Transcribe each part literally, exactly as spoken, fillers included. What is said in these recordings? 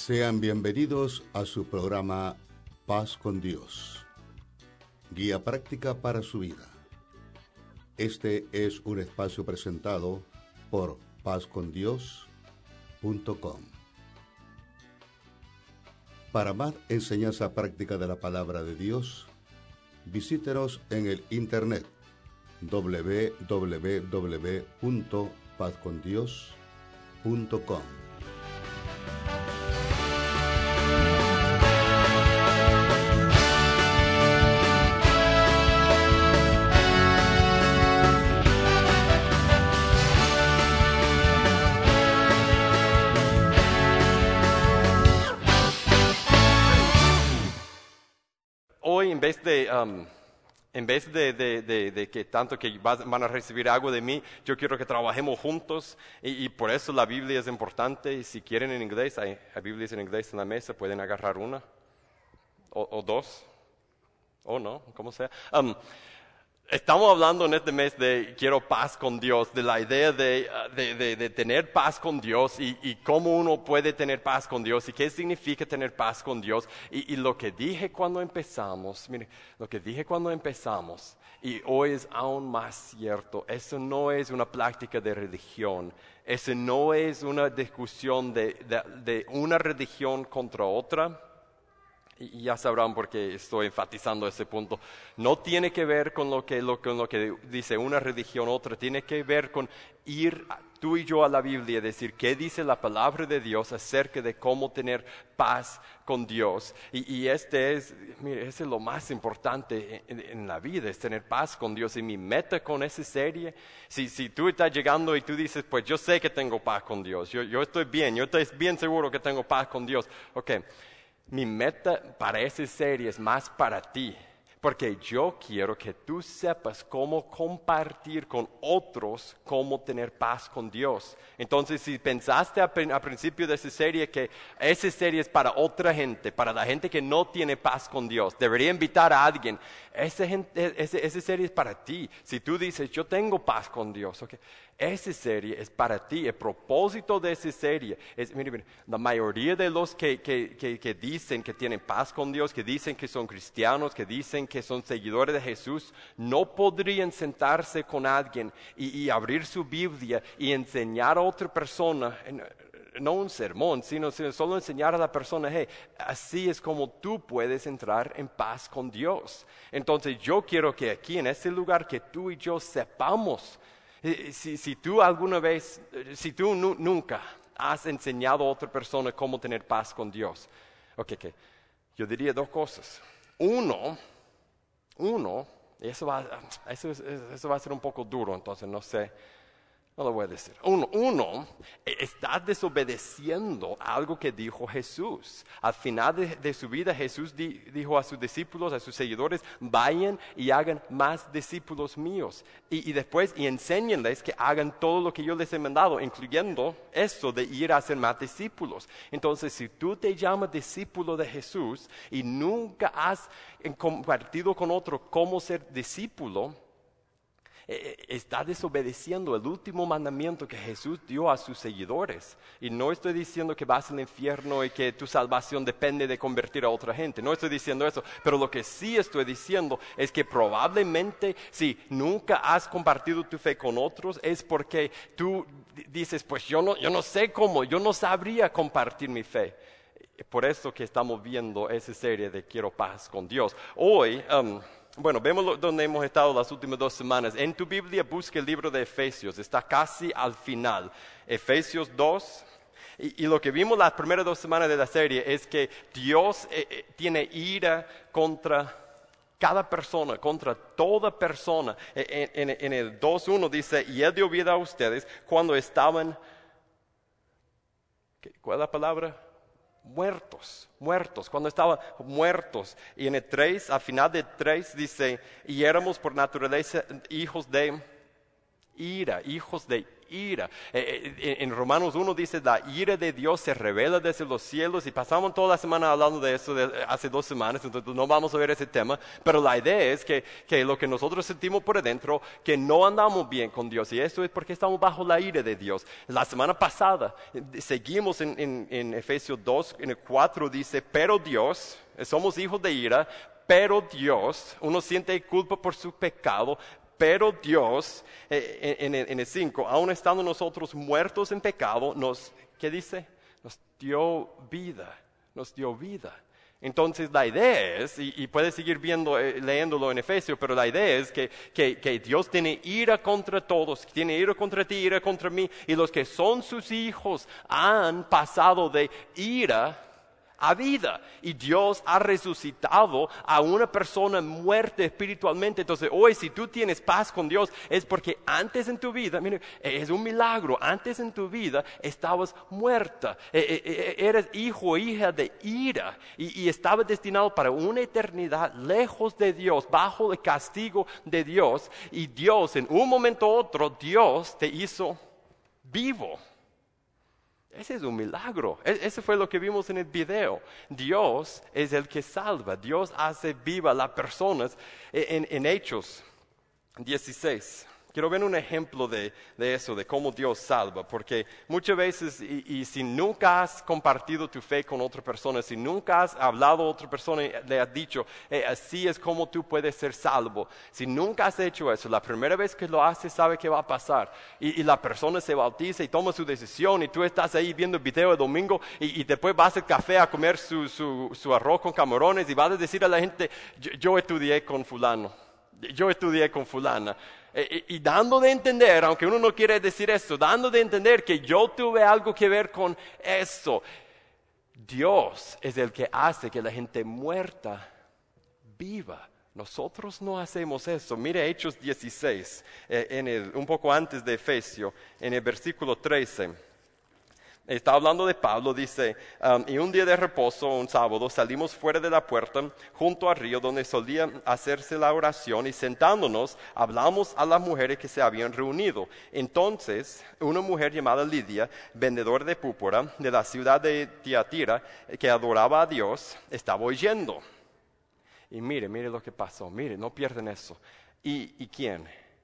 Sean bienvenidos a su programa Paz con Dios, guía práctica para su vida. Este es un espacio presentado por paz con dios punto com. Para más enseñanza práctica de la palabra de Dios, visítenos en el internet doble u doble u doble u punto paz con dios punto com. Hoy, en vez de, um, en vez de, de, de, de que tanto que vas, van a recibir algo de mí, yo quiero que trabajemos juntos y, y por eso la Biblia es importante. Y si quieren en inglés, hay, hay Biblias en inglés en la mesa, pueden agarrar una o, o dos, o no, como sea. Um, Estamos hablando en este mes de quiero paz con Dios, de la idea de, de, de, de tener paz con Dios y, y cómo uno puede tener paz con Dios y qué significa tener paz con Dios. Y, y lo que dije cuando empezamos, mire, lo que dije cuando empezamos, y hoy es aún más cierto, eso no es una práctica de religión, eso no es una discusión de, de, de una religión contra otra. Y ya sabrán por qué estoy enfatizando ese punto. No tiene que ver con lo que, lo, con lo que dice una religión u otra. Tiene que ver con ir tú y yo a la Biblia y decir qué dice la palabra de Dios acerca de cómo tener paz con Dios. Y, y este es, mire, ese es lo más importante en, en la vida, es tener paz con Dios. Y mi meta con esa serie, si, si tú estás llegando y tú dices, pues yo sé que tengo paz con Dios. Yo, yo estoy bien, yo estoy bien seguro que tengo paz con Dios. Ok. Mi meta para esa serie es más para ti, porque yo quiero que tú sepas cómo compartir con otros cómo tener paz con Dios. Entonces, si pensaste al principio de esa serie que esa serie es para otra gente, para la gente que no tiene paz con Dios, debería invitar a alguien. Esa, gente, esa, esa serie es para ti. Si tú dices, yo tengo paz con Dios, okay, esa serie es para ti. El propósito de esa serie es, mire, mire, la mayoría de los que, que, que, que dicen que tienen paz con Dios, que dicen que son cristianos, que dicen que son seguidores de Jesús, no podrían sentarse con alguien y, y abrir su Biblia y enseñar a otra persona, no un sermón, sino, sino solo enseñar a la persona, hey, así es como tú puedes entrar en paz con Dios. Entonces yo quiero que aquí en este lugar que tú y yo sepamos, si, si tú alguna vez, si tú nu, nunca has enseñado a otra persona cómo tener paz con Dios, ok, okay, yo diría dos cosas. Uno, Uno, y eso va, eso, eso va a ser un poco duro, entonces no sé, no lo voy a decir. Uno, uno está desobedeciendo algo que dijo Jesús. Al final de, de su vida, Jesús di, dijo a sus discípulos, a sus seguidores, vayan y hagan más discípulos míos. Y, y después, y enséñenles que hagan todo lo que yo les he mandado, incluyendo eso de ir a hacer más discípulos. Entonces, si tú te llamas discípulo de Jesús y nunca has compartido con otro cómo ser discípulo, está desobedeciendo el último mandamiento que Jesús dio a sus seguidores. Y no estoy diciendo que vas al infierno y que tu salvación depende de convertir a otra gente. No estoy diciendo eso. Pero lo que sí estoy diciendo es que probablemente si nunca has compartido tu fe con otros es porque tú dices, pues yo no, yo no sé cómo, yo no sabría compartir mi fe. Por eso que estamos viendo esa serie de Quiero paz con Dios. Hoy... Um, Bueno, vemos lo, donde hemos estado las últimas dos semanas. En tu Biblia busca el libro de Efesios, está casi al final. Efesios dos. Y, y lo que vimos las primeras dos semanas de la serie es que Dios eh, eh, tiene ira contra cada persona, contra toda persona. En, en, en el dos uno dice, y Él dio vida a ustedes cuando estaban, ¿cuál es la palabra? Muertos, muertos, cuando estaban muertos. Y en el tres, al final del tres dice, y éramos por naturaleza hijos de ira, hijos de ira. Eh, eh, en Romanos uno dice, la ira de Dios se revela desde los cielos, y pasamos toda la semana hablando de eso de, hace dos semanas, entonces no vamos a ver ese tema, pero la idea es que, que lo que nosotros sentimos por dentro, que no andamos bien con Dios, y esto es porque estamos bajo la ira de Dios. La semana pasada seguimos en, en, en Efesios dos, en el cuatro dice, pero Dios, somos hijos de ira, pero Dios, uno siente culpa por su pecado, pero Dios, eh, en, en, en el cinco, aun estando nosotros muertos en pecado, nos, ¿qué dice? Nos dio vida, nos dio vida. Entonces la idea es, y, y puedes seguir viendo, eh, leyéndolo en Efesios, pero la idea es que, que, que Dios tiene ira contra todos, tiene ira contra ti, ira contra mí, y los que son sus hijos han pasado de ira a vida, y Dios ha resucitado a una persona muerta espiritualmente. Entonces hoy, si tú tienes paz con Dios, es porque antes en tu vida, mire, es un milagro, antes en tu vida estabas muerta, eh, eh, eres hijo o hija de ira, y, y estabas destinado para una eternidad lejos de Dios, bajo el castigo de Dios, y Dios en un momento u otro, Dios te hizo vivo. Ese es un milagro. Ese fue lo que vimos en el video. Dios es el que salva. Dios hace viva a las personas. En, en Hechos dieciséis. Quiero ver un ejemplo de, de eso, de cómo Dios salva, porque muchas veces, y, y si nunca has compartido tu fe con otra persona, si nunca has hablado a otra persona y le has dicho, eh, así es como tú puedes ser salvo, si nunca has hecho eso, la primera vez que lo haces, sabe qué va a pasar, y, y la persona se bautiza y toma su decisión, y tú estás ahí viendo el video el domingo, y, y después vas al café a comer su, su, su arroz con camarones, y vas a decir a la gente, yo, yo estudié con fulano, yo estudié con fulana. Y, y dando de entender, aunque uno no quiere decir esto, dando de entender que yo tuve algo que ver con eso. Dios es el que hace que la gente muerta viva. Nosotros no hacemos eso. Mire Hechos dieciséis, eh, en el, un poco antes de Efesios, en el versículo trece. Está hablando de Pablo, dice, um, y un día de reposo, un sábado, salimos fuera de la puerta, junto al río, donde solía hacerse la oración, y sentándonos, hablamos a las mujeres que se habían reunido. Entonces, una mujer llamada Lidia, vendedora de púrpura, de la ciudad de Tiatira, que adoraba a Dios, estaba oyendo. Y mire, mire lo que pasó, mire, no pierden eso. ¿Y, y quién?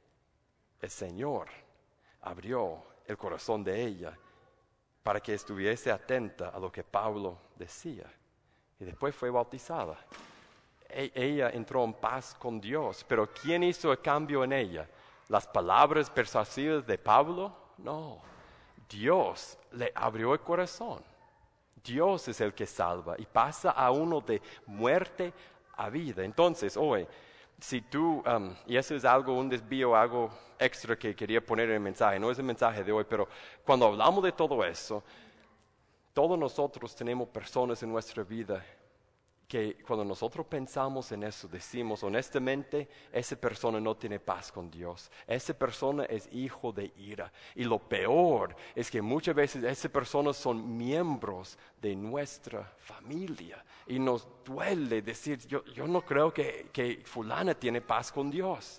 El Señor abrió el corazón de ella, para que estuviese atenta a lo que Pablo decía. Y después fue bautizada. E- ella entró en paz con Dios. Pero ¿quién hizo el cambio en ella? ¿Las palabras persuasivas de Pablo? No. Dios le abrió el corazón. Dios es el que salva y pasa a uno de muerte a vida. Entonces, hoy, si tú, um, y eso es algo, un desvío, algo extra que quería poner en el mensaje, no es el mensaje de hoy, pero cuando hablamos de todo eso, todos nosotros tenemos personas en nuestra vida que cuando nosotros pensamos en eso, decimos honestamente, esa persona no tiene paz con Dios, esa persona es hijo de ira, y lo peor es que muchas veces esas personas son miembros de nuestra familia, y nos duele decir, yo, yo no creo que, que fulana tiene paz con Dios.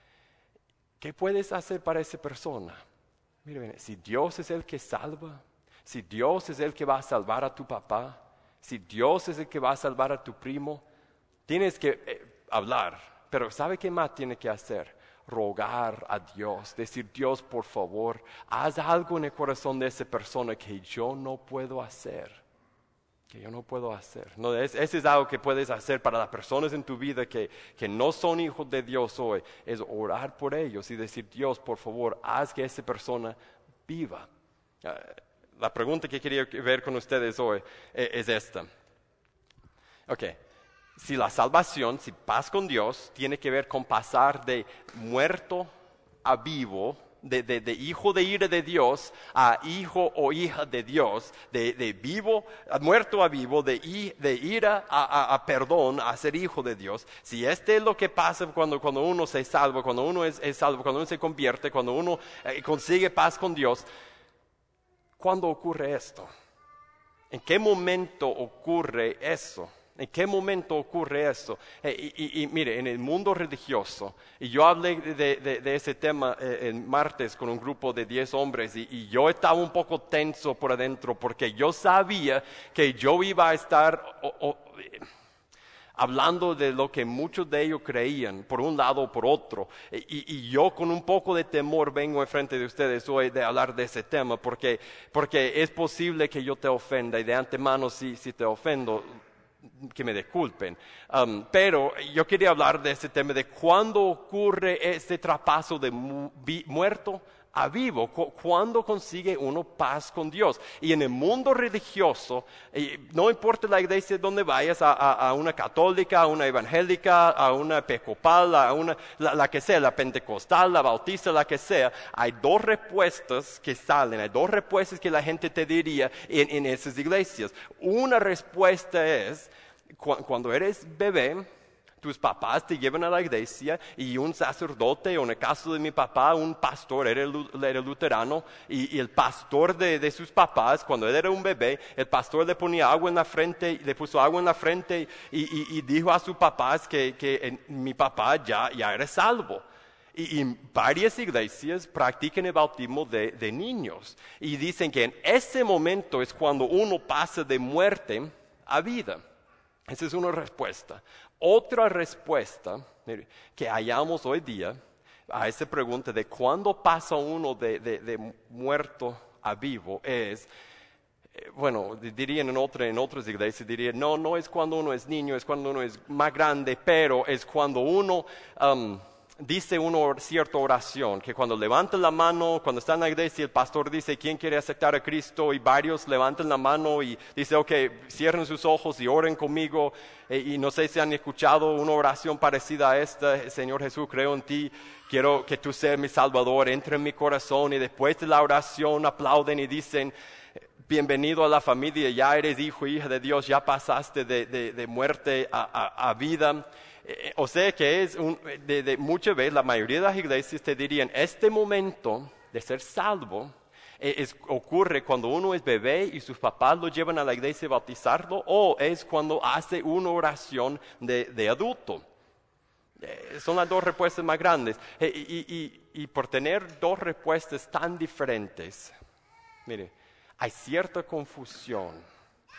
¿Qué puedes hacer para esa persona? Mire, si Dios es el que salva, si Dios es el que va a salvar a tu papá, si Dios es el que va a salvar a tu primo, tienes que eh, hablar. Pero ¿sabe qué más tiene que hacer? Rogar a Dios, decir, Dios, por favor, haz algo en el corazón de esa persona que yo no puedo hacer. Que yo no puedo hacer. No, es, ese es algo que puedes hacer para las personas en tu vida que, que no son hijos de Dios hoy. Es orar por ellos y decir, Dios, por favor, haz que esa persona viva. Uh, La pregunta que quería ver con ustedes hoy es esta. Ok, si la salvación, si paz con Dios, tiene que ver con pasar de muerto a vivo, de, de, de hijo de ira de Dios a hijo o hija de Dios, de, de vivo, muerto a vivo, de, de ira a, a, a perdón, a ser hijo de Dios. Si este es lo que pasa cuando, cuando uno se salva, cuando uno es, es salvo, cuando uno se convierte, cuando uno eh, consigue paz con Dios, ¿cuándo ocurre esto? ¿En qué momento ocurre eso? ¿En qué momento ocurre eso? Eh, y, y, y mire, en el mundo religioso, y yo hablé de, de, de ese tema eh, el martes con un grupo de diez hombres, y, y yo estaba un poco tenso por adentro porque yo sabía que yo iba a estar o, o, eh, hablando de lo que muchos de ellos creían, por un lado o por otro. Y, y yo con un poco de temor vengo enfrente de ustedes hoy de hablar de ese tema, porque, porque es posible que yo te ofenda, y de antemano si, si te ofendo, que me disculpen. Um, pero yo quería hablar de este tema de cuándo ocurre este traspaso de mu- vi- muerto a vivo, cu- cuándo consigue uno paz con Dios. Y en el mundo religioso, y no importa la iglesia donde vayas, a, a, a una católica, a una evangélica, a una episcopal, a una, la, la que sea, la pentecostal, la bautista, la que sea, hay dos respuestas que salen, hay dos respuestas que la gente te diría en, en esas iglesias. Una respuesta es, cu- cuando eres bebé, tus papás te llevan a la iglesia y un sacerdote, o en el caso de mi papá, un pastor, era, era luterano, y, y el pastor de, de sus papás, cuando él era un bebé, el pastor le ponía agua en la frente, le puso agua en la frente y, y, y dijo a sus papás que, que en, mi papá ya, ya era salvo. Y, y varias iglesias practican el bautismo de, de niños y dicen que en ese momento es cuando uno pasa de muerte a vida. Esa es una respuesta. Otra respuesta mire, que hallamos hoy día a esa pregunta de cuándo pasa uno de, de, de muerto a vivo es, eh, bueno, dirían en, otra, en otras iglesias, dirían, no, no es cuando uno es niño, es cuando uno es más grande, pero es cuando uno um, dice una cierta oración, que cuando levanta la mano, cuando está en la iglesia, el pastor dice, ¿quién quiere aceptar a Cristo? Y varios levantan la mano y dice, ok, cierren sus ojos y oren conmigo. E, y no sé si han escuchado una oración parecida a esta, Señor Jesús, creo en ti, quiero que tú seas mi Salvador, entre en mi corazón. Y después de la oración aplauden y dicen, bienvenido a la familia, ya eres hijo, hija de Dios, ya pasaste de, de, de muerte a, a, a vida. Eh, o sea que es un, de, de muchas veces la mayoría de las iglesias te dirían, este momento de ser salvo eh, es, ocurre cuando uno es bebé y sus papás lo llevan a la iglesia a bautizarlo, o es cuando hace una oración de, de adulto. Eh, son las dos respuestas más grandes. Eh, y, y, y por tener dos respuestas tan diferentes, mire, hay cierta confusión.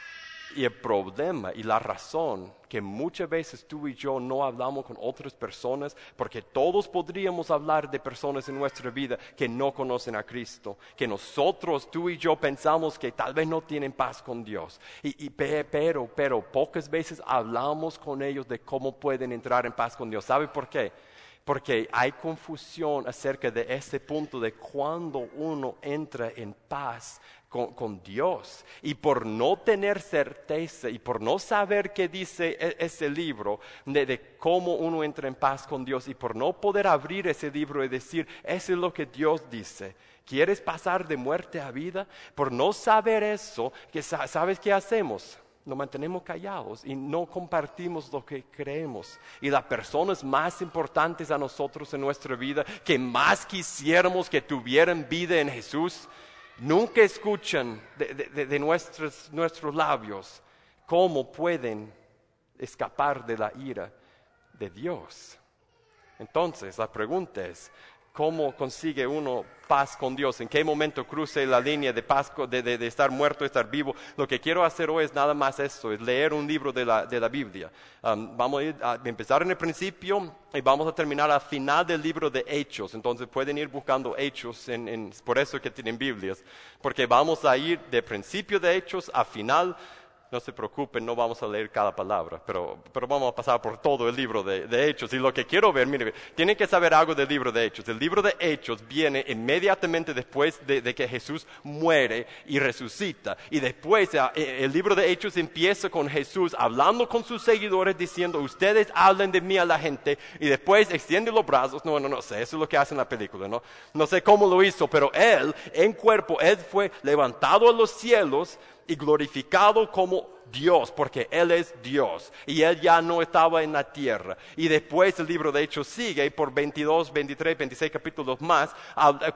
Y el problema y la razón que muchas veces tú y yo no hablamos con otras personas, porque todos podríamos hablar de personas en nuestra vida que no conocen a Cristo, que nosotros, tú y yo, pensamos que tal vez no tienen paz con Dios. Y, y pero, pero, pocas veces hablamos con ellos de cómo pueden entrar en paz con Dios. ¿Sabe por qué? Porque hay confusión acerca de ese punto de cuando uno entra en paz Con, con Dios. Y por no tener certeza y por no saber qué dice e- ese libro de, de cómo uno entra en paz con Dios, y por no poder abrir ese libro y decir, eso es lo que Dios dice, ¿quieres pasar de muerte a vida? Por no saber eso, que sa- ¿sabes qué hacemos? Nos mantenemos callados y no compartimos lo que creemos. Y las personas más importantes a nosotros en nuestra vida, que más quisiéramos que tuvieran vida en Jesús, nunca escuchan de, de, de nuestros, nuestros labios cómo pueden escapar de la ira de Dios. Entonces, la pregunta es, ¿cómo consigue uno paz con Dios? ¿En qué momento cruce la línea de paz, de, de, de estar muerto, estar vivo? Lo que quiero hacer hoy es nada más eso, es leer un libro de la, de la Biblia. Um, vamos a, ir a empezar en el principio y vamos a terminar al final del libro de Hechos. Entonces pueden ir buscando Hechos, en, en, por eso que tienen Biblias, porque vamos a ir de principio de Hechos a final. No se preocupen, no vamos a leer cada palabra, pero, pero vamos a pasar por todo el libro de, de Hechos. Y lo que quiero ver, mire, tienen que saber algo del libro de Hechos. El libro de Hechos viene inmediatamente después de, de que Jesús muere y resucita. Y después el libro de Hechos empieza con Jesús hablando con sus seguidores, diciendo, ustedes hablen de mí a la gente. Y después extiende los brazos. No, no, no sé, eso es lo que hace en la película, ¿no? No sé cómo lo hizo, pero él, en cuerpo, él fue levantado a los cielos y glorificado como Dios, porque Él es Dios, y Él ya no estaba en la tierra. Y después el libro de Hechos sigue por veintidós, veintitrés, veintiséis capítulos más,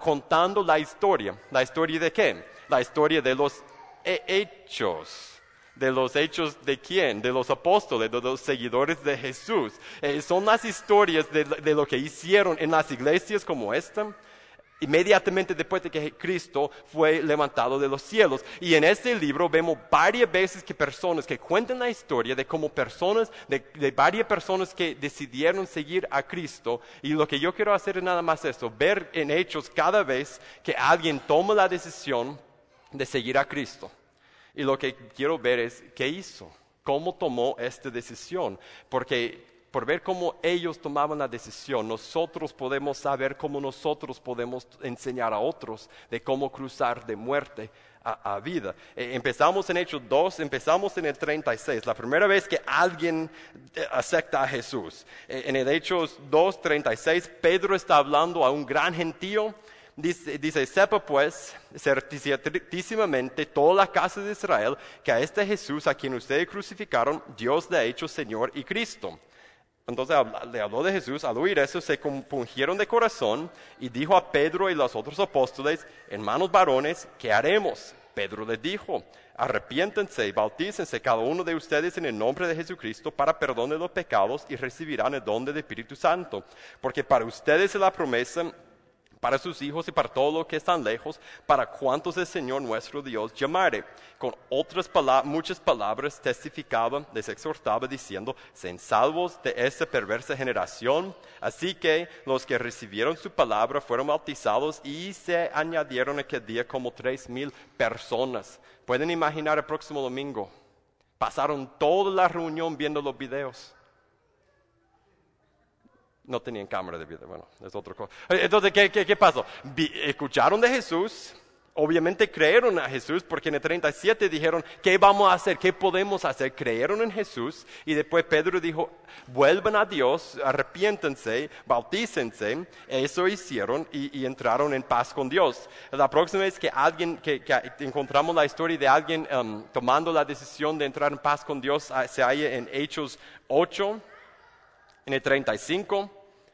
contando la historia. ¿La historia de qué? La historia de los hechos. de los hechos de quién, de los apóstoles, de los seguidores de Jesús. Eh, son las historias de, de lo que hicieron en las iglesias como esta, inmediatamente después de que Cristo fue levantado de los cielos. Y en este libro vemos varias veces que personas que cuentan la historia de cómo personas, de, de varias personas que decidieron seguir a Cristo. Y lo que yo quiero hacer es nada más esto, ver en Hechos cada vez que alguien toma la decisión de seguir a Cristo. Y lo que quiero ver es qué hizo, cómo tomó esta decisión, porque por ver cómo ellos tomaban la decisión, nosotros podemos saber cómo nosotros podemos enseñar a otros de cómo cruzar de muerte a, a vida. Eh, empezamos en Hechos dos, empezamos en el treinta y seis, la primera vez que alguien eh, acepta a Jesús. Eh, en el Hechos dos, treinta y seis, Pedro está hablando a un gran gentío. Dice, dice, sepa pues certísimamente toda la casa de Israel que a este Jesús a quien ustedes crucificaron, Dios le ha hecho Señor y Cristo. Entonces le habló de Jesús. Al oír eso se compungieron de corazón y dijo a Pedro y los otros apóstoles, hermanos varones, ¿qué haremos? Pedro les dijo, arrepiéntense y bautícense cada uno de ustedes en el nombre de Jesucristo para perdón de los pecados y recibirán el don del Espíritu Santo. Porque para ustedes es la promesa, para sus hijos y para todos los que están lejos, para cuantos el Señor nuestro Dios llamare. Con otras palabras, muchas palabras testificaba, les exhortaba diciendo, sean salvos de esta perversa generación. Así que los que recibieron su palabra fueron bautizados y se añadieron aquel día como tres mil personas. Pueden imaginar el próximo domingo. Pasaron toda la reunión viendo los videos. No tenían cámara de video, bueno, es otra cosa. Entonces, ¿qué, qué, qué pasó? Vi, escucharon de Jesús, obviamente creyeron a Jesús, porque en el treinta y siete dijeron, ¿qué vamos a hacer? ¿Qué podemos hacer? Creyeron en Jesús, y después Pedro dijo, vuelvan a Dios, arrepiéntense, bautícense. Eso hicieron y, y entraron en paz con Dios. La próxima vez que alguien, que, que encontramos la historia de alguien um, tomando la decisión de entrar en paz con Dios, se halla en Hechos ocho. En el treinta y cinco,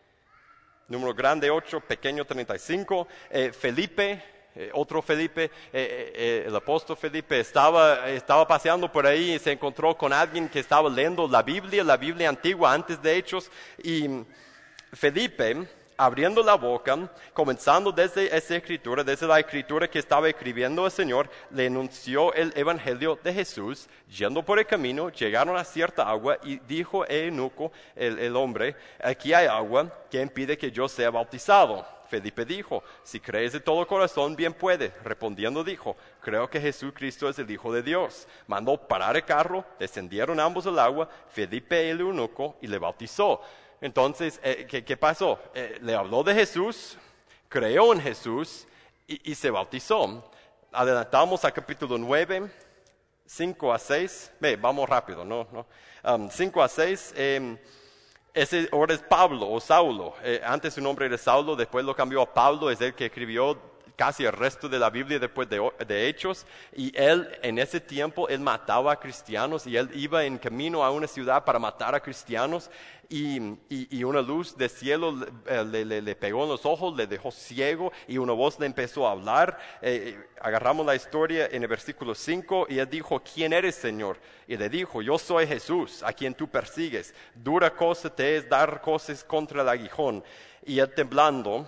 número grande ocho, pequeño treinta y cinco, eh, Felipe, eh, otro Felipe, eh, eh, el apóstol Felipe estaba, estaba paseando por ahí y se encontró con alguien que estaba leyendo la Biblia, la Biblia antigua antes de Hechos, y Felipe, abriendo la boca, comenzando desde esa escritura, desde la escritura que estaba escribiendo el Señor, le anunció el evangelio de Jesús. Yendo por el camino, llegaron a cierta agua y dijo el eunuco, el, el hombre, aquí hay agua, ¿quién impide que yo sea bautizado? Felipe dijo, si crees de todo corazón, bien puede. Respondiendo dijo, creo que Jesucristo es el Hijo de Dios. Mandó parar el carro, descendieron ambos al agua, Felipe y el eunuco, y le bautizó. Entonces, eh, ¿qué, ¿qué pasó? Eh, le habló de Jesús, creyó en Jesús y, y se bautizó. Adelantamos a capítulo nueve, cinco a seis. Ve, vamos rápido, ¿no? no. Um, cinco a seis. Eh, ese ahora es Pablo o Saulo. Eh, antes su nombre era Saulo, después lo cambió a Pablo, es el que escribió casi el resto de la Biblia después de, de Hechos, y él en ese tiempo, él mataba a cristianos, y él iba en camino a una ciudad para matar a cristianos, y, y, y una luz del cielo le, le, le, le pegó en los ojos, le dejó ciego, y una voz le empezó a hablar. Eh, agarramos la historia en el versículo cinco, y él dijo, ¿quién eres, Señor? Y le dijo, yo soy Jesús, a quien tú persigues. Dura cosa te es dar cosas contra el aguijón. Y él temblando,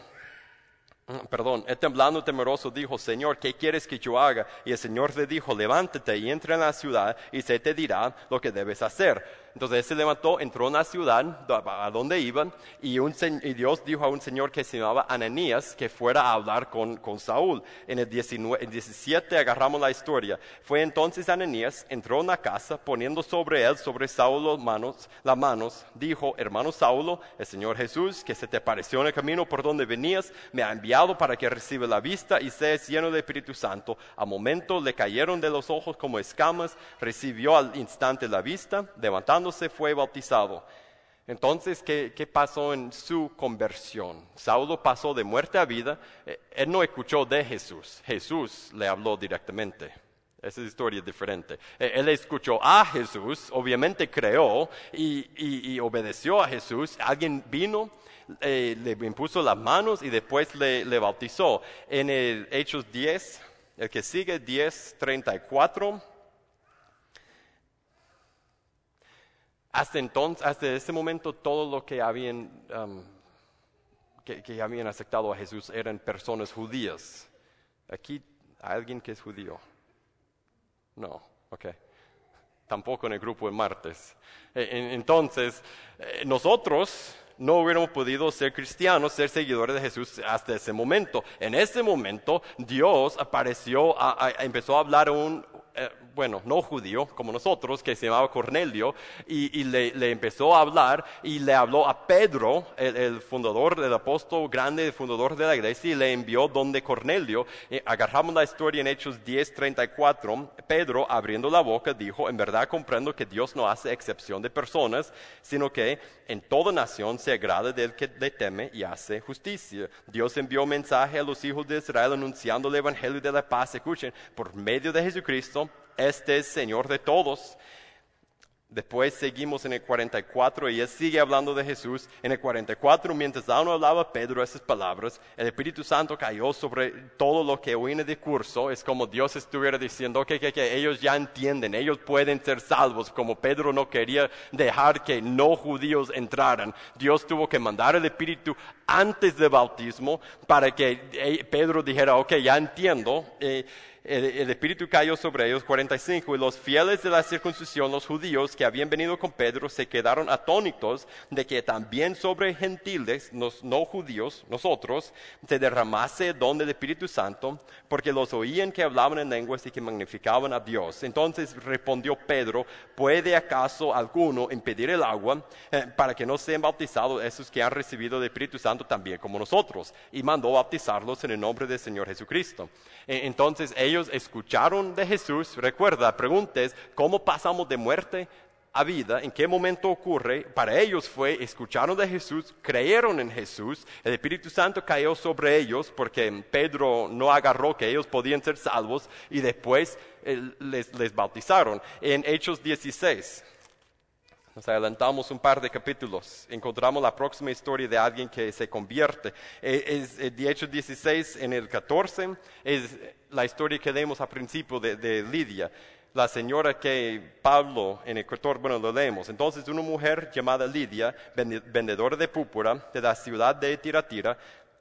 Perdón, él temblando temeroso dijo, Señor, ¿qué quieres que yo haga? Y el Señor le dijo, levántate y entra en la ciudad y se te dirá lo que debes hacer. Entonces él se levantó, entró en la ciudad a donde iban, y, un, y Dios dijo a un señor que se llamaba Ananías que fuera a hablar con, con Saúl. En el, diecinueve, en diecisiete agarramos la historia. Fue entonces Ananías, entró en la casa, poniendo sobre él, sobre Saulo manos, las manos, dijo, hermano Saulo, el Señor Jesús, que se te apareció en el camino por donde venías, me ha enviado para que reciba la vista y seas lleno del Espíritu Santo. A momento le cayeron de los ojos como escamas, recibió al instante la vista, levantando se fue bautizado. Entonces, ¿qué, ¿qué pasó en su conversión? Saulo pasó de muerte a vida. Él no escuchó de Jesús. Jesús le habló directamente. Esa historia es diferente. Él escuchó a Jesús, obviamente creó y, y, y obedeció a Jesús. Alguien vino, eh, le impuso las manos y después le, le bautizó. En el Hechos diez, el que sigue, diez, treinta y cuatro. hasta entonces, hasta ese momento, todo lo que habían, um, que, que habían aceptado a Jesús eran personas judías. Aquí, ¿hay alguien que es judío? No, ok. Tampoco en el grupo de martes. Entonces, nosotros no hubiéramos podido ser cristianos, ser seguidores de Jesús hasta ese momento. En ese momento, Dios apareció, a, a, empezó a hablar a un, eh, bueno, no judío, como nosotros, que se llamaba Cornelio, y, y le, le empezó a hablar, y le habló a Pedro, el, el fundador, el apóstol grande, el fundador de la iglesia, y le envió donde Cornelio. Eh, agarramos la historia en Hechos diez treinta y cuatro, Pedro, abriendo la boca, dijo: en verdad comprendo que Dios no hace excepción de personas, sino que en toda nación se agrada del que le teme y hace justicia. Dios envió mensaje a los hijos de Israel anunciando el evangelio de la paz. Escuchen, por medio de Jesucristo, este es Señor de todos. Después seguimos en el cuarenta y cuatro y él sigue hablando de Jesús. En el cuarenta y cuatro, mientras aún hablaba Pedro esas palabras, el Espíritu Santo cayó sobre todo lo que oía en el discurso. Es como Dios estuviera diciendo que, que, que ellos ya entienden, ellos pueden ser salvos. Como Pedro no quería dejar que no judíos entraran, Dios tuvo que mandar el Espíritu antes del bautismo para que Pedro dijera: ok, ya entiendo. Eh, El, el Espíritu cayó sobre ellos. Cuarenta y cinco, y los fieles de la circuncisión, los judíos que habían venido con Pedro, se quedaron atónitos de que también sobre gentiles, los no judíos, nosotros, se derramase el don del Espíritu Santo, porque los oían que hablaban en lenguas y que magnificaban a Dios. Entonces respondió Pedro: ¿puede acaso alguno impedir el agua eh, para que no sean bautizados esos que han recibido el Espíritu Santo también como nosotros? Y mandó bautizarlos en el nombre del Señor Jesucristo. Eh, entonces ellos Ellos escucharon de Jesús. Recuerda, la pregunta es: ¿cómo pasamos de muerte a vida? ¿En qué momento ocurre? Para ellos fue: escucharon de Jesús, creyeron en Jesús, el Espíritu Santo cayó sobre ellos porque Pedro no agarró que ellos podían ser salvos, y después eh, les, les bautizaron. En Hechos dieciséis, nos adelantamos un par de capítulos, encontramos la próxima historia de alguien que se convierte. Es, es de Hechos dieciséis, en el catorce, es la historia que leemos al principio de, de Lidia, la señora que Pablo en el catorce, bueno, lo leemos. Entonces una mujer llamada Lidia, vendedora de púrpura de la ciudad de Tiratira,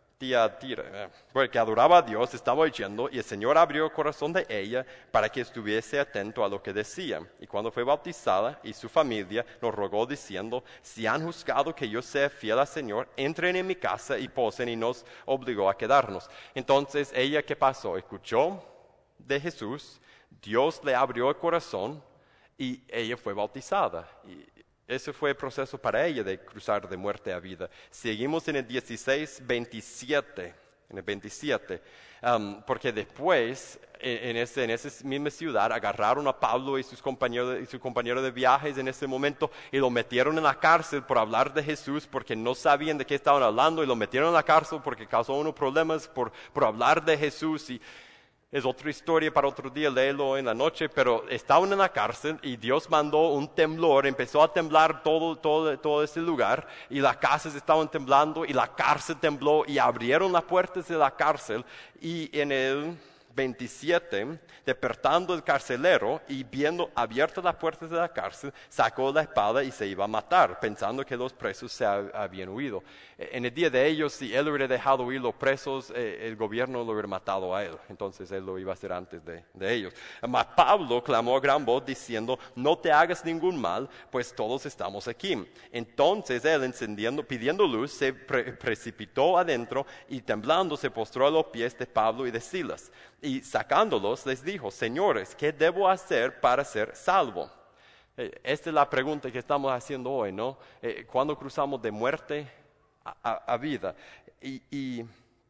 Tiatira, porque adoraba a Dios, estaba oyendo, y el Señor abrió el corazón de ella para que estuviese atento a lo que decía. Y cuando fue bautizada, y su familia nos rogó diciendo: si han juzgado que yo sea fiel al Señor, entren en mi casa y posen, y nos obligó a quedarnos. Entonces ella, ¿qué pasó? Escuchó de Jesús, Dios le abrió el corazón y ella fue bautizada. Y ese fue el proceso para ella de cruzar de muerte a vida. Seguimos en el dieciséis veintisiete, en el veintisiete, um, porque después en, en, ese, en esa misma ciudad agarraron a Pablo y sus compañeros y su compañero de viajes en ese momento y lo metieron en la cárcel por hablar de Jesús, porque no sabían de qué estaban hablando, y lo metieron en la cárcel porque causó unos problemas por, por hablar de Jesús. Y es otra historia para otro día, léelo en la noche, pero estaban en la cárcel y Dios mandó un temblor, empezó a temblar todo, todo, todo ese lugar, y las casas estaban temblando y la cárcel tembló, y abrieron las puertas de la cárcel, y en el veintisiete, despertando el carcelero y viendo abiertas las puertas de la cárcel, sacó la espada y se iba a matar, pensando que los presos se habían huido. En el día de ellos, si él hubiera dejado huir los presos, eh, el gobierno lo hubiera matado a él. Entonces él lo iba a hacer antes de, de ellos. Mas Pablo clamó a gran voz diciendo: no te hagas ningún mal, pues todos estamos aquí. Entonces él, encendiendo, pidiendo luz, se pre- precipitó adentro y temblando se postró a los pies de Pablo y de Silas. Y sacándolos les dijo: señores, ¿qué debo hacer para ser salvo? Eh, esta es la pregunta que estamos haciendo hoy, ¿no? Eh, ¿Cuándo cruzamos de muerte a, a, a vida? Y, y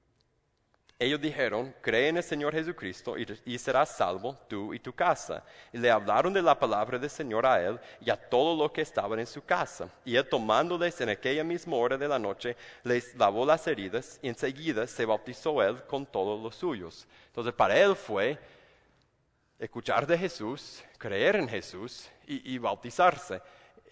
ellos dijeron: cree en el Señor Jesucristo y, y serás salvo tú y tu casa. Y le hablaron de la palabra del Señor a él y a todo lo que estaban en su casa. Y él, tomándoles en aquella misma hora de la noche, les lavó las heridas, y enseguida se bautizó él con todos los suyos. Entonces para él fue escuchar de Jesús, creer en Jesús y, y bautizarse.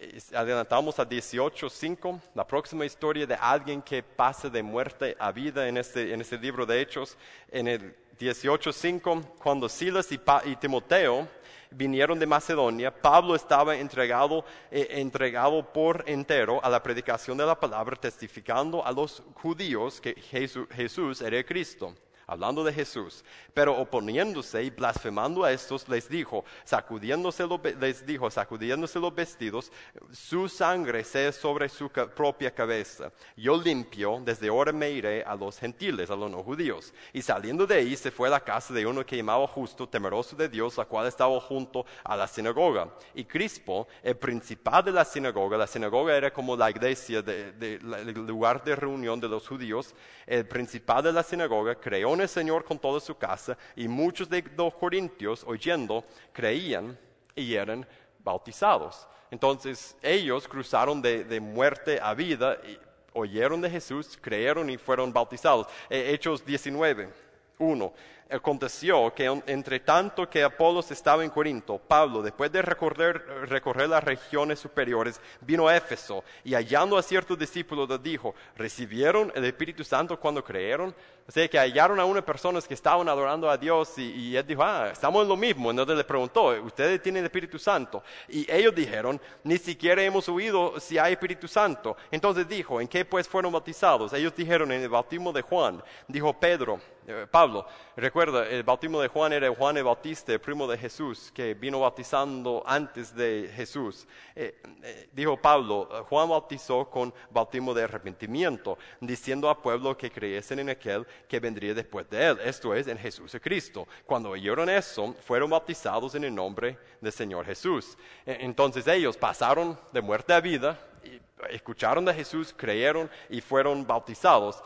adelantamos a dieciocho cinco, la próxima historia de alguien que pasa de muerte a vida en este, en este libro de Hechos. En el dieciocho cinco, cuando Silas y, pa- y Timoteo vinieron de Macedonia, Pablo estaba entregado, eh, entregado por entero a la predicación de la palabra, testificando a los judíos que Jesús, Jesús era el Cristo. Hablando de Jesús, pero oponiéndose y blasfemando a estos, les dijo, sacudiéndose los, les dijo, sacudiéndose los vestidos, su sangre sea sobre su ca- propia cabeza. Yo limpio, desde ahora me iré a los gentiles, a los no judíos. Y saliendo de ahí, se fue a la casa de uno que llamaba Justo, temeroso de Dios, la cual estaba junto a la sinagoga. Y Crispo, el principal de la sinagoga, la sinagoga era como la iglesia, de, de, la, el lugar de reunión de los judíos, el principal de la sinagoga creó en el Señor con toda su casa, y muchos de los corintios, oyendo, creían y eran bautizados. Entonces ellos cruzaron de, de muerte a vida, y oyeron de Jesús, creyeron y fueron bautizados. Eh, Hechos diecinueve, uno. Aconteció que entre tanto que Apolos estaba en Corinto, Pablo, después de recorrer, recorrer las regiones superiores, vino a Éfeso, y hallando a ciertos discípulos les dijo, ¿recibieron el Espíritu Santo cuando creyeron? O sea, que hallaron a unas personas que estaban adorando a Dios, y, y él dijo, ah, estamos en lo mismo. Entonces le preguntó, ¿ustedes tienen el Espíritu Santo? Y ellos dijeron, ni siquiera hemos oído si hay Espíritu Santo. Entonces dijo, ¿en qué pues fueron bautizados? Ellos dijeron, en el bautismo de Juan. Dijo Pedro, eh, Pablo, recuerda, el bautismo de Juan era Juan el Bautista, el primo de Jesús, que vino bautizando antes de Jesús. Eh, eh, dijo Pablo, Juan bautizó con bautismo de arrepentimiento, diciendo al pueblo que creyesen en aquel que vendría después de él, esto es, en Jesús Cristo. Cuando oyeron eso, fueron bautizados en el nombre del Señor Jesús. Eh, entonces ellos pasaron de muerte a vida, y escucharon de Jesús, creyeron y fueron bautizados.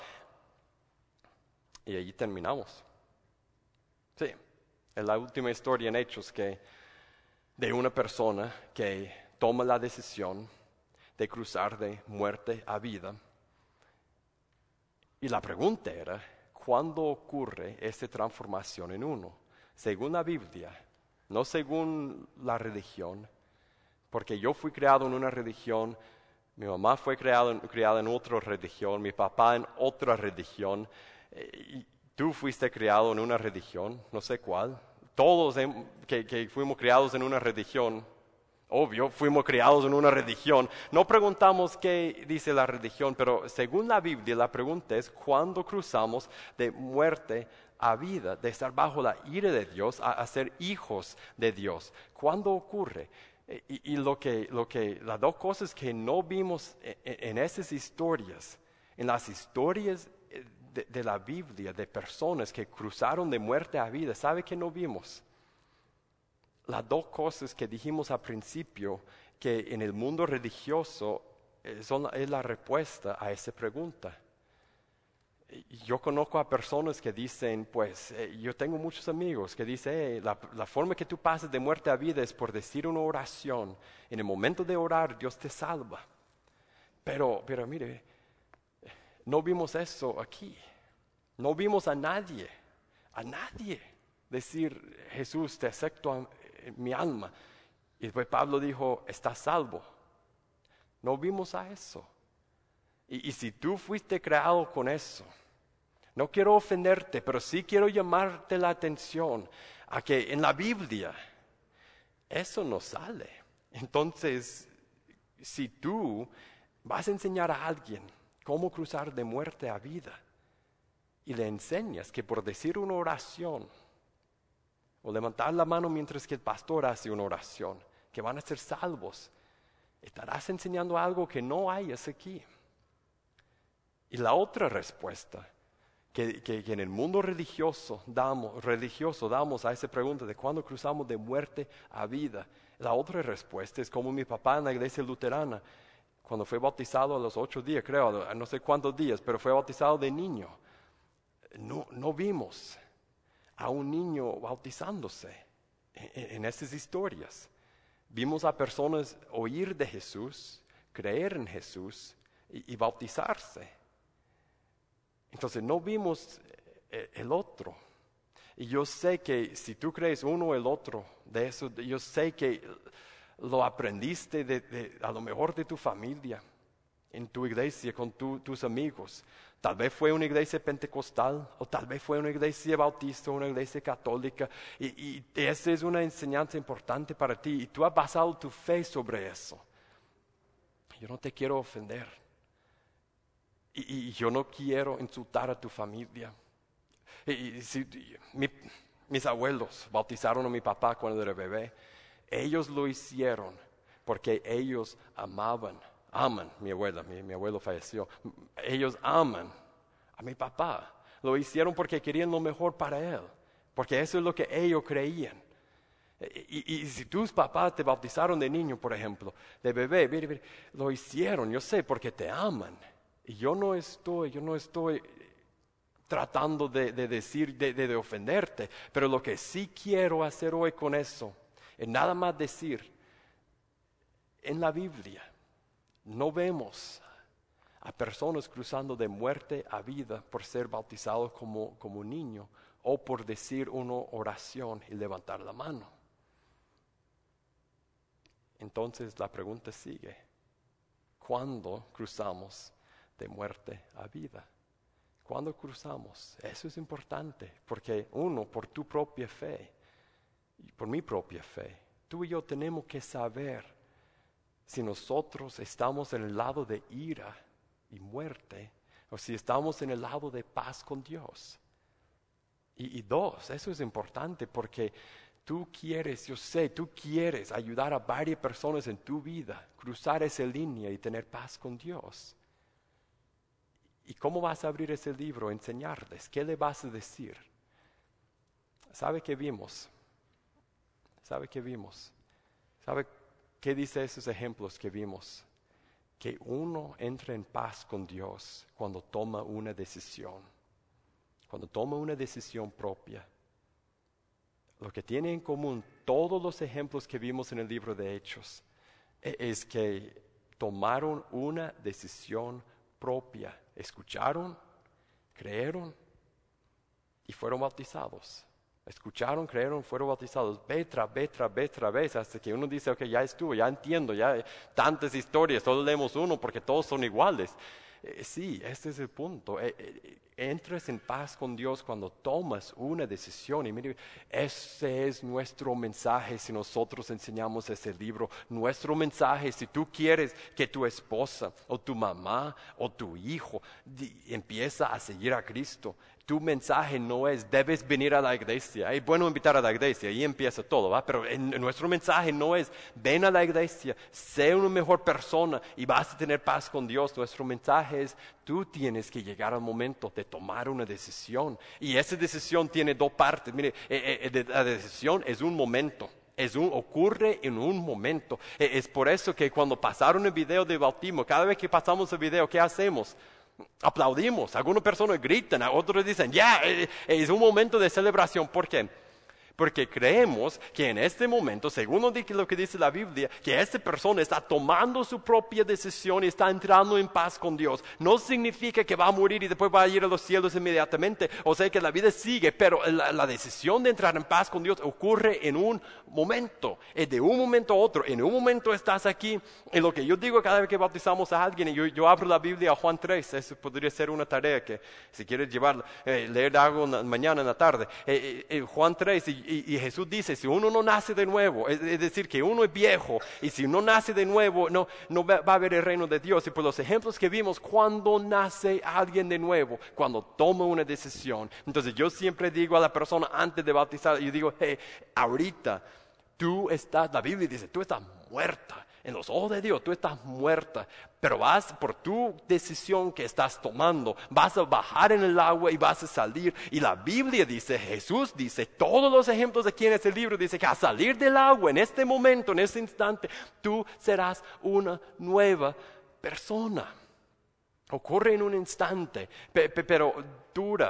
Y allí terminamos. Sí, es la última historia en Hechos que de una persona que toma la decisión de cruzar de muerte a vida. Y la pregunta era, ¿cuándo ocurre esta transformación en uno? Según la Biblia, no según la religión, porque yo fui criado en una religión, mi mamá fue criada, criada en otra religión, mi papá en otra religión, y tú fuiste criado en una religión, no sé cuál. Todos en, que, que fuimos criados en una religión, obvio, fuimos criados en una religión. No preguntamos qué dice la religión, pero según la Biblia la pregunta es ¿cuándo cruzamos de muerte a vida, de estar bajo la ira de Dios a, a ser hijos de Dios? ¿Cuándo ocurre? Y, y lo que, lo que, las dos cosas que no vimos en, en esas historias, en las historias de, de la Biblia, de personas que cruzaron de muerte a vida, ¿sabe qué no vimos? Las dos cosas que dijimos al principio, que en el mundo religioso son, es la respuesta a esa pregunta. Yo conozco a personas que dicen, pues, eh, yo tengo muchos amigos que dicen, hey, la, la forma que tú pasas de muerte a vida es por decir una oración. En el momento de orar, Dios te salva. Pero, pero mire, no vimos eso aquí. No vimos a nadie, a nadie decir, Jesús, te acepto en mi alma. Y después Pablo dijo, estás salvo. No vimos a eso. Y, y si tú fuiste creado con eso, no quiero ofenderte, pero sí quiero llamarte la atención a que en la Biblia eso no sale. Entonces, si tú vas a enseñar a alguien cómo cruzar de muerte a vida y le enseñas que por decir una oración o levantar la mano mientras que el pastor hace una oración, que van a ser salvos, estarás enseñando algo que no hay es aquí. Y la otra respuesta que, que, que en el mundo religioso damos, religioso damos a esa pregunta de cuándo cruzamos de muerte a vida, la otra respuesta es como mi papá en la iglesia luterana, cuando fue bautizado a los ocho días, creo, no sé cuántos días, pero fue bautizado de niño. No, no vimos a un niño bautizándose en, en esas historias. Vimos a personas oír de Jesús, creer en Jesús y, y bautizarse. Entonces no vimos el otro. Y yo sé que si tú crees uno o el otro de eso, yo sé que lo aprendiste de, de, a lo mejor de tu familia, en tu iglesia, con tu, tus amigos. Tal vez fue una iglesia pentecostal, o tal vez fue una iglesia bautista, o una iglesia católica, y, y esa es una enseñanza importante para ti, y tú has basado tu fe sobre eso. Yo no te quiero ofender, y, y yo no quiero insultar a tu familia. Y, y, si, mi, mis abuelos bautizaron a mi papá cuando era bebé. Ellos lo hicieron porque ellos amaban, aman, mi abuela, mi, mi abuelo falleció, ellos aman a mi papá. Lo hicieron porque querían lo mejor para él, porque eso es lo que ellos creían. Y, y, y si tus papás te bautizaron de niño, por ejemplo, de bebé, mire, mire, lo hicieron, yo sé, porque te aman. Y yo no estoy, yo no estoy tratando de, de decir, de, de, de ofenderte, pero lo que sí quiero hacer hoy con eso es nada más decir, en la Biblia no vemos a personas cruzando de muerte a vida por ser bautizados como, como niño o por decir una oración y levantar la mano. Entonces la pregunta sigue, ¿cuándo cruzamos de muerte a vida? ¿Cuándo cruzamos? Eso es importante, porque uno, por tu propia fe, y por mi propia fe, tú y yo tenemos que saber si nosotros estamos en el lado de ira y muerte, o si estamos en el lado de paz con Dios. Y, y dos, eso es importante porque tú quieres, yo sé, tú quieres ayudar a varias personas en tu vida, cruzar esa línea y tener paz con Dios. ¿Y cómo vas a abrir ese libro, enseñarles? ¿Qué le vas a decir? ¿Sabe qué vimos? ¿Sabe qué vimos? ¿Sabe qué dice esos ejemplos que vimos? Que uno entra en paz con Dios cuando toma una decisión. Cuando toma una decisión propia. Lo que tiene en común todos los ejemplos que vimos en el libro de Hechos es que tomaron una decisión propia. Escucharon, creyeron y fueron bautizados. Escucharon, creyeron, fueron bautizados. Vez tras vez, tras vez, tras vez, hasta que uno dice, ok, ya estuvo, ya entiendo, ya tantas historias, todos leemos uno porque todos son iguales. Eh, sí, este es el punto. Eh, eh, entras en paz con Dios cuando tomas una decisión. Y mire, ese es nuestro mensaje si nosotros enseñamos ese libro. Nuestro mensaje, si tú quieres que tu esposa o tu mamá o tu hijo di, empieza a seguir a Cristo, tu mensaje no es, debes venir a la iglesia. Es bueno invitar a la iglesia, ahí empieza todo, ¿va? Pero en, en nuestro mensaje no es, ven a la iglesia, sé una mejor persona y vas a tener paz con Dios. Nuestro mensaje es, tú tienes que llegar al momento de tomar una decisión. Y esa decisión tiene dos partes. Mire, eh, eh, la decisión es un momento. Es un, ocurre en un momento. Eh, es por eso que cuando pasaron el video de bautismo, cada vez que pasamos el video, ¿qué hacemos? Aplaudimos, algunas personas gritan, otros dicen, ya, yeah, es un momento de celebración. ¿Por qué? Porque creemos que en este momento, según lo que dice la Biblia, que esta persona está tomando su propia decisión y está entrando en paz con Dios. No significa que va a morir y después va a ir a los cielos inmediatamente. O sea que la vida sigue, pero la, la decisión de entrar en paz con Dios ocurre en un momento. Es de un momento a otro. En un momento estás aquí. En lo que yo digo cada vez que bautizamos a alguien, y yo, yo abro la Biblia a Juan tres. Eso podría ser una tarea que si quieres llevarla, eh, leer algo mañana en la tarde. Eh, eh, Juan tres y Y, y Jesús dice, si uno no nace de nuevo, es, es decir, que uno es viejo, y si no nace de nuevo, no, no va, va a haber el reino de Dios. Y por los ejemplos que vimos, cuando nace alguien de nuevo, cuando toma una decisión. Entonces yo siempre digo a la persona antes de bautizar, yo digo, hey, ahorita tú estás, la Biblia dice, tú estás muerta. En los ojos de Dios, tú estás muerta, pero vas por tu decisión que estás tomando, vas a bajar en el agua y vas a salir. Y la Biblia dice, Jesús dice, todos los ejemplos aquí en este libro, dice que al salir del agua, en este momento, en este instante, tú serás una nueva persona. Ocurre en un instante, pe- pe- pero dura,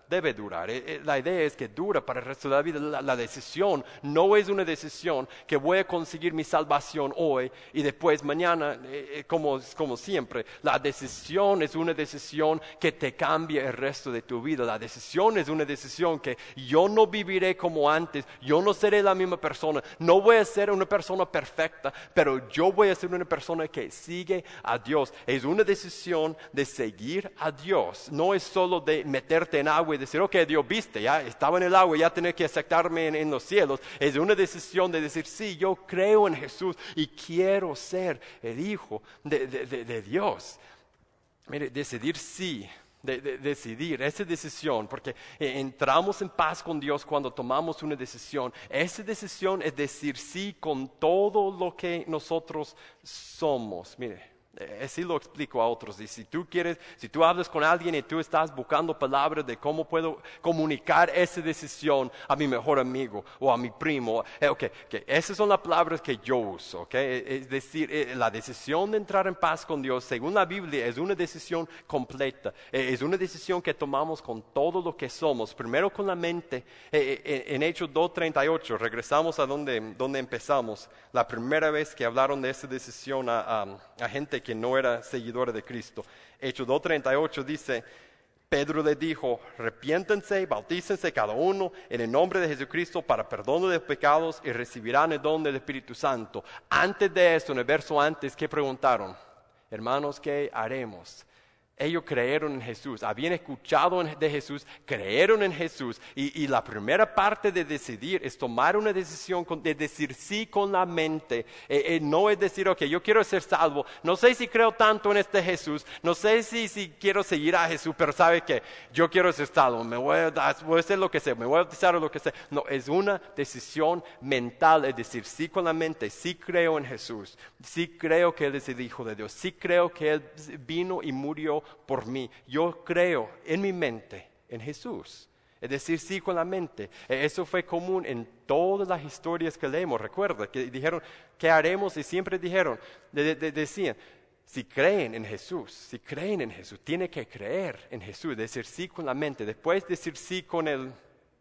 debe durar. La idea es que dura para el resto de la vida. La, la decisión no es una decisión que voy a conseguir mi salvación hoy y después mañana, eh, como, como siempre. La decisión es una decisión que te cambia el resto de tu vida. La decisión es una decisión que yo no viviré como antes, yo no seré la misma persona, no voy a ser una persona perfecta, pero yo voy a ser una persona que sigue a Dios. Es una decisión de seguir a Dios. No es solo de meterte en agua y decir, ok, Dios, viste, ya estaba en el agua, ya tenés que aceptarme en, en los cielos. Es una decisión de decir, sí, yo creo en Jesús y quiero ser el hijo de, de, de, de Dios. Mire, decidir sí. De, de, decidir, esa decisión, porque eh, entramos en paz con Dios cuando tomamos una decisión. Esa decisión es decir sí con todo lo que nosotros somos. Mire, eh, así lo explico a otros. Y si tú quieres, si tú hablas con alguien y tú estás buscando palabras de cómo puedo comunicar esa decisión a mi mejor amigo o a mi primo, eh, okay, okay, esas son las palabras que yo uso. Okay? Es decir, eh, la decisión de entrar en paz con Dios, según la Biblia, es una decisión completa. Eh, es una decisión que tomamos con todo lo que somos. Primero con la mente. Eh, eh, en Hechos dos treinta y ocho, regresamos a donde, donde empezamos. La primera vez que hablaron de esa decisión a, a, a gente que no era seguidora de Cristo. Hechos dos treinta y ocho dice, Pedro le dijo, arrepiéntense, bautícense cada uno en el nombre de Jesucristo para perdón de pecados y recibirán el don del Espíritu Santo. Antes de eso, en el verso antes, ¿qué preguntaron? Hermanos, ¿qué haremos? Ellos creyeron en Jesús, habían escuchado de Jesús, creyeron en Jesús. Y, y la primera parte de decidir es tomar una decisión, con, de decir sí con la mente. Eh, eh, no es decir, ok, yo quiero ser salvo. No sé si creo tanto en este Jesús. No sé si, si quiero seguir a Jesús, pero ¿sabe qué? Yo quiero ser salvo. Me voy a, voy a hacer lo que sea, me voy a bautizar o lo que sea. No, es una decisión mental, es decir, sí con la mente. Sí creo en Jesús. Sí creo que Él es el Hijo de Dios. Sí creo que Él vino y murió por mí. Yo creo en mi mente en Jesús. Es decir, sí con la mente. Eso fue común en todas las historias que leemos. Recuerda que dijeron, ¿qué haremos? Y siempre dijeron, de, de, decían, si creen en Jesús, si creen en Jesús, tiene que creer en Jesús. Decir sí con la mente. Después decir sí con el...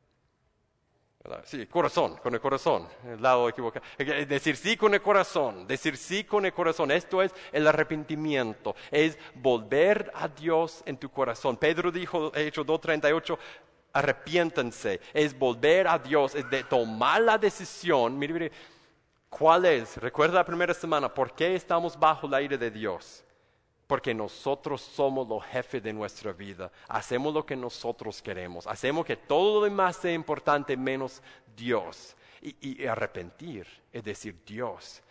Sí, corazón, con el corazón, el lado equivocado. Decir sí con el corazón, decir sí con el corazón. Esto es el arrepentimiento, es volver a Dios en tu corazón. Pedro dijo, Hechos dos treinta y ocho, arrepiéntanse, es volver a Dios, es de tomar la decisión. Mire, mire, ¿cuál es? Recuerda la primera semana, ¿por qué estamos bajo la ira de Dios? Porque nosotros somos los jefes de nuestra vida. Hacemos lo que nosotros queremos. Hacemos que todo lo demás sea importante menos Dios. Y, y arrepentir es decir, Dios,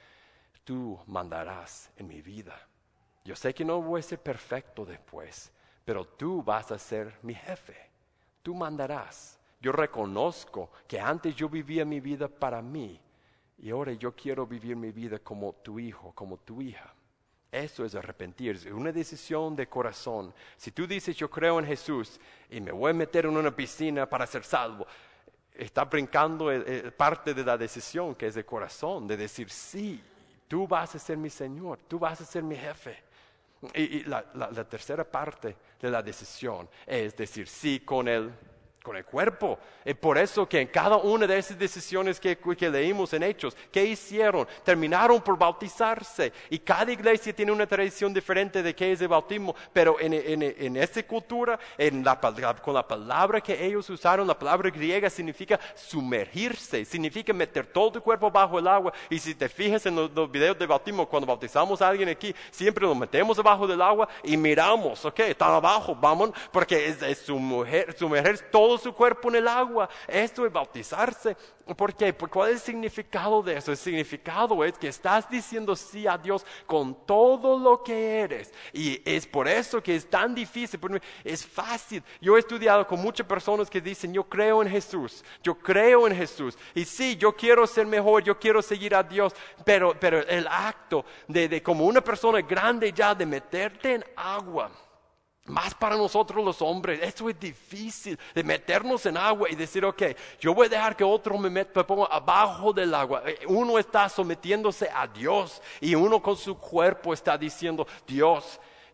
tú mandarás en mi vida. Yo sé que no voy a ser perfecto después, pero tú vas a ser mi jefe. Tú mandarás. Yo reconozco que antes yo vivía mi vida para mí. Y ahora yo quiero vivir mi vida como tu hijo, como tu hija. Eso es arrepentir, es una decisión de corazón. Si tú dices yo creo en Jesús y me voy a meter en una piscina para ser salvo, está brincando el, el parte de la decisión que es de corazón, de decir sí, tú vas a ser mi Señor, tú vas a ser mi jefe. Y, y la, la, la tercera parte de la decisión es decir sí con el con el cuerpo. Es por eso que en cada una de esas decisiones que, que leímos en Hechos, ¿qué hicieron? Terminaron por bautizarse. Y cada iglesia tiene una tradición diferente de qué es el bautismo. Pero en, en, en esta cultura, en la, con la palabra que ellos usaron, la palabra griega significa sumergirse. Significa meter todo tu cuerpo bajo el agua. Y si te fijas en los, los videos de bautismo, cuando bautizamos a alguien aquí, siempre nos metemos debajo del agua y miramos, ok, están abajo, vamos, porque es, es sumerger, sumerger todo su cuerpo en el agua. Esto es bautizarse. ¿Por qué? ¿Cuál es el significado de eso? El significado es que estás diciendo sí a Dios con todo lo que eres. Y es por eso que es tan difícil. Es fácil. Yo he estudiado con muchas personas que dicen, yo creo en Jesús. Yo creo en Jesús. Y sí, yo quiero ser mejor. Yo quiero seguir a Dios. Pero, pero el acto de, de como una persona grande ya de meterte en agua, más para nosotros los hombres, esto es difícil, de meternos en agua y decir, ok, yo voy a dejar que otro me, met, me ponga abajo del agua. Uno está sometiéndose a Dios y uno con su cuerpo está diciendo, Dios,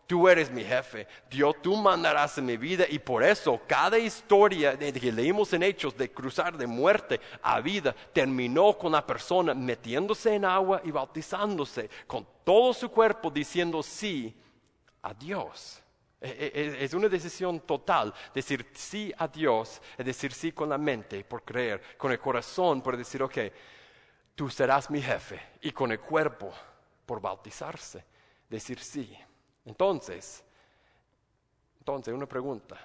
Tú eres mi jefe, Dios, tú mandarás en mi vida. Y por eso cada historia de, de que leímos en Hechos de cruzar de muerte a vida terminó con la persona metiéndose en agua y bautizándose con todo su cuerpo diciendo sí a Dios. Es una decisión total, decir sí a Dios, es decir sí con la mente por creer, con el corazón por decir ok, tú serás mi jefe, y con el cuerpo por bautizarse, decir sí. Entonces, entonces una pregunta,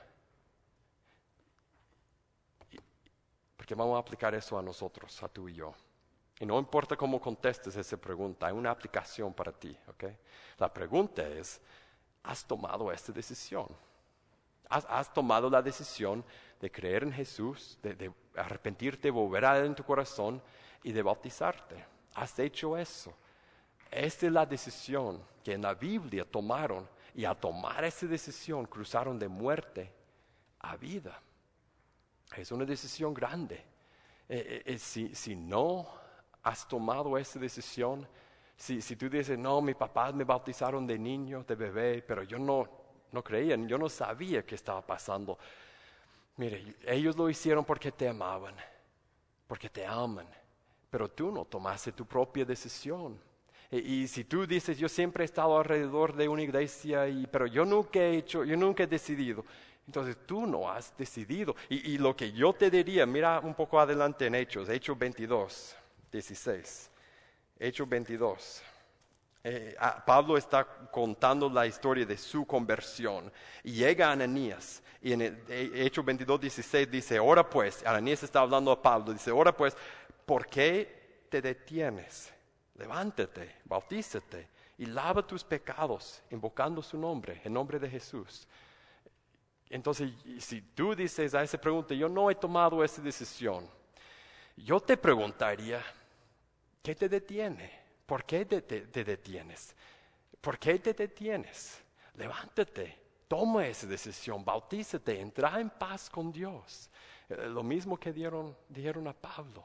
porque vamos a aplicar eso a nosotros, a tú y yo. Y no importa cómo contestes esa pregunta, hay una aplicación para ti, ¿ok? La pregunta es, ¿has tomado esta decisión? ¿Has, has tomado la decisión de creer en Jesús, de, de arrepentirte, volver a Él en tu corazón y de bautizarte? ¿Has hecho eso? Esta es la decisión que en la Biblia tomaron, y al tomar esa decisión cruzaron de muerte a vida. Es una decisión grande. Eh, eh, si, si no has tomado esa decisión, si, si tú dices, no, mis papás me bautizaron de niño, de bebé, pero yo no, no creía, yo no sabía qué estaba pasando. Mire, ellos lo hicieron porque te amaban, porque te aman, pero tú no tomaste tu propia decisión. Y, y si tú dices, yo siempre he estado alrededor de una iglesia, y, pero yo nunca he hecho, yo nunca he decidido, entonces tú no has decidido. Y, y lo que yo te diría, mira un poco adelante en Hechos, Hechos veintidós, dieciséis. Hechos veintidós. Eh, Pablo está contando la historia de su conversión. Y llega Ananías. Y en el, Hechos veintidós, dieciséis dice, ahora pues, Ananías está hablando a Pablo, dice, ahora pues, ¿por qué te detienes? Levántate, bautízate y lava tus pecados, invocando su nombre, el nombre de Jesús. Entonces, si tú dices a esa pregunta, yo no he tomado esa decisión, yo te preguntaría, ¿qué te detiene? ¿Por qué te, te, te detienes? ¿Por qué te detienes? Levántate, toma esa decisión, bautízate, entra en paz con Dios. Eh, lo mismo que dieron, dijeron a Pablo.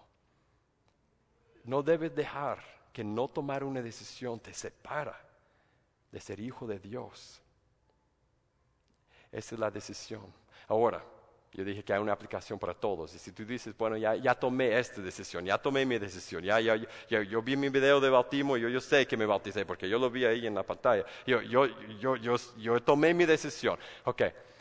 No debes dejar que no tomar una decisión te separa de ser hijo de Dios. Esa es la decisión. Ahora, yo dije que hay una aplicación para todos. Y si tú dices, bueno, ya, ya tomé esta decisión, ya tomé mi decisión, ya, ya, ya yo vi mi video de bautismo, yo, yo sé que me bauticé porque yo lo vi ahí en la pantalla. Yo, yo, yo, yo, yo tomé mi decisión. Ok,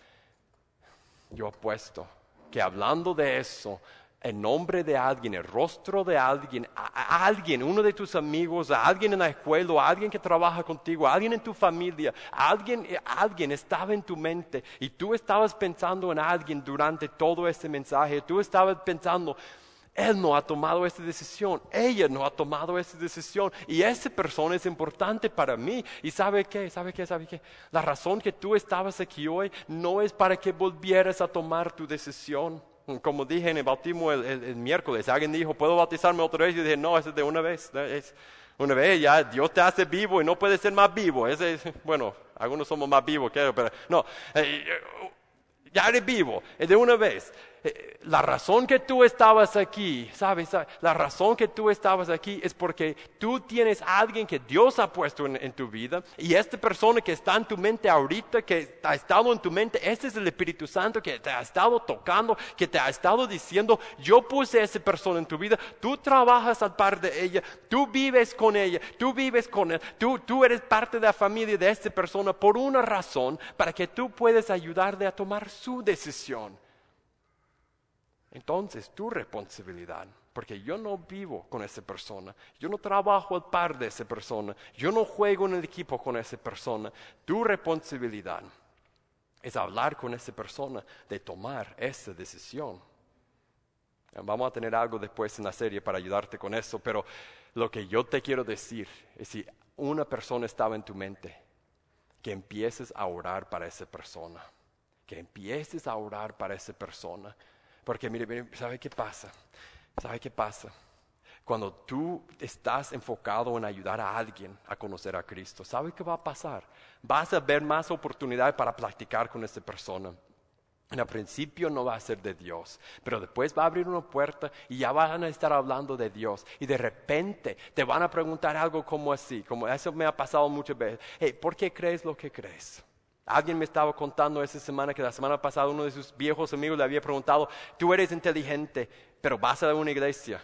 yo apuesto que hablando de eso, en nombre de alguien, el rostro de alguien, a, a alguien, uno de tus amigos, a alguien en la escuela, a alguien que trabaja contigo, a alguien en tu familia, a alguien, a alguien estaba en tu mente y tú estabas pensando en alguien durante todo este mensaje. Tú estabas pensando, él no ha tomado esta decisión, ella no ha tomado esta decisión y esa persona es importante para mí. ¿Y sabe qué? ¿Sabe qué? ¿Sabe qué? La razón que tú estabas aquí hoy no es para que volvieras a tomar tu decisión. Como dije en el bautismo el, el, el miércoles, alguien dijo, ¿puedo bautizarme otra vez? Y yo dije, no, eso es de una vez. Es una vez ya Dios te hace vivo y no puedes ser más vivo. Ese es, bueno, algunos somos más vivos que pero no. Eh, ya eres vivo, es de una vez. Eh, la razón que tú estabas aquí, ¿sabes? La razón que tú estabas aquí es porque tú tienes a alguien que Dios ha puesto en, en tu vida, y esta persona que está en tu mente ahorita, que ha estado en tu mente, este es el Espíritu Santo que te ha estado tocando, que te ha estado diciendo, yo puse a esa persona en tu vida, tú trabajas al par de ella, tú vives con ella, tú vives con él, tú, tú eres parte de la familia de esta persona por una razón, para que tú puedas ayudarle a tomar su decisión. Entonces, tu responsabilidad, porque yo no vivo con esa persona, yo no trabajo al par de esa persona, yo no juego en el equipo con esa persona, tu responsabilidad es hablar con esa persona de tomar esa decisión. Vamos a tener algo después en la serie para ayudarte con eso, pero lo que yo te quiero decir es si una persona estaba en tu mente, que empieces a orar para esa persona, que empieces a orar para esa persona. Porque mire, mire, ¿sabe qué pasa? ¿Sabe qué pasa? Cuando tú estás enfocado en ayudar a alguien a conocer a Cristo, ¿sabe qué va a pasar? Vas a ver más oportunidades para platicar con esa persona. En el principio no va a ser de Dios, pero después va a abrir una puerta y ya van a estar hablando de Dios. Y de repente te van a preguntar algo como así, como eso me ha pasado muchas veces. Hey, ¿por qué crees lo que crees? Alguien me estaba contando esa semana que la semana pasada uno de sus viejos amigos le había preguntado, tú eres inteligente, pero vas a una iglesia.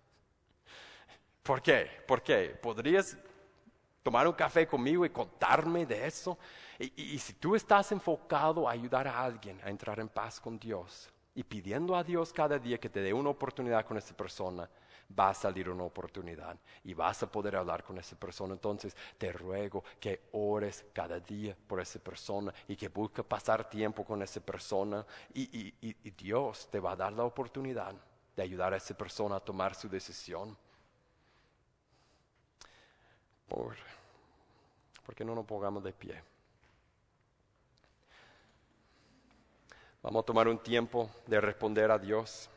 ¿Por qué? ¿Por qué? ¿Podrías tomar un café conmigo y contarme de eso? Y, y, y si tú estás enfocado a ayudar a alguien a entrar en paz con Dios y pidiendo a Dios cada día que te dé una oportunidad con esa persona, va a salir una oportunidad y vas a poder hablar con esa persona. Entonces te ruego que ores cada día por esa persona y que busques pasar tiempo con esa persona y, y, y, y Dios te va a dar la oportunidad de ayudar a esa persona a tomar su decisión. Por, ¿por qué no nos pongamos de pie? Vamos a tomar un tiempo de responder a Dios.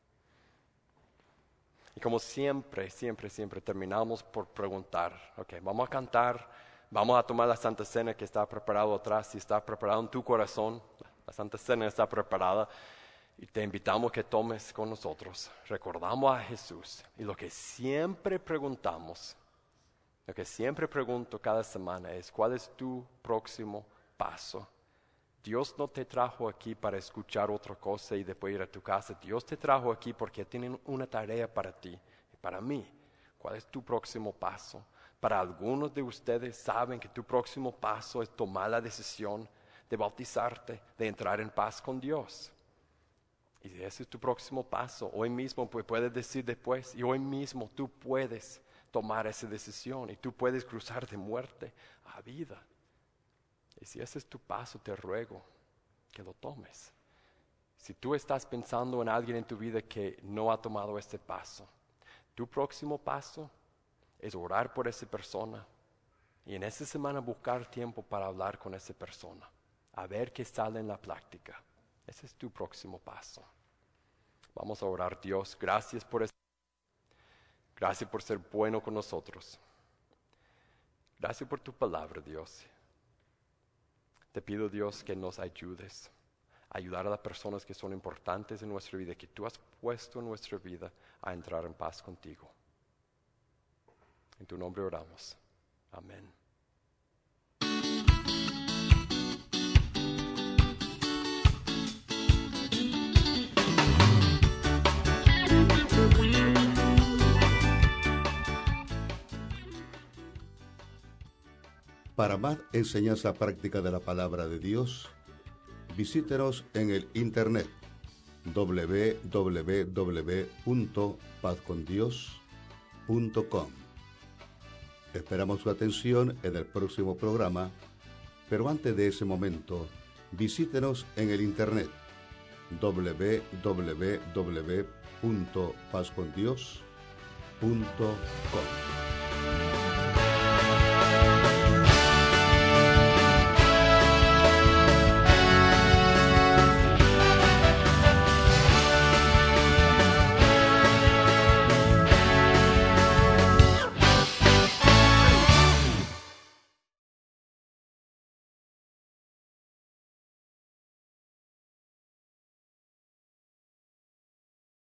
Y como siempre, siempre, siempre terminamos por preguntar, ok, vamos a cantar, vamos a tomar la Santa Cena que está preparado atrás, si está preparado en tu corazón, la Santa Cena está preparada y te invitamos que tomes con nosotros. Recordamos a Jesús y lo que siempre preguntamos, lo que siempre pregunto cada semana es, ¿cuál es tu próximo paso? Dios no te trajo aquí para escuchar otra cosa y después ir a tu casa. Dios te trajo aquí porque tiene una tarea para ti y para mí. ¿Cuál es tu próximo paso? Para algunos de ustedes saben que tu próximo paso es tomar la decisión de bautizarte, de entrar en paz con Dios. Y si ese es tu próximo paso, hoy mismo pues puedes decir después, y hoy mismo tú puedes tomar esa decisión y tú puedes cruzar de muerte a vida. Y si ese es tu paso, te ruego que lo tomes. Si tú estás pensando en alguien en tu vida que no ha tomado este paso, tu próximo paso es orar por esa persona y en esa semana buscar tiempo para hablar con esa persona, a ver qué sale en la práctica. Ese es tu próximo paso. Vamos a orar. Dios, gracias por eso. Gracias por ser bueno con nosotros. Gracias por tu palabra, Dios. Te pido, Dios, que nos ayudes a ayudar a las personas que son importantes en nuestra vida, que tú has puesto en nuestra vida a entrar en paz contigo. En tu nombre oramos. Amén. Para más enseñanza práctica de la palabra de Dios, visítenos en el internet doble u doble u doble u punto paz con dios punto com. Esperamos su atención en el próximo programa, pero antes de ese momento, visítenos en el internet doble u doble u doble u punto paz con dios punto com.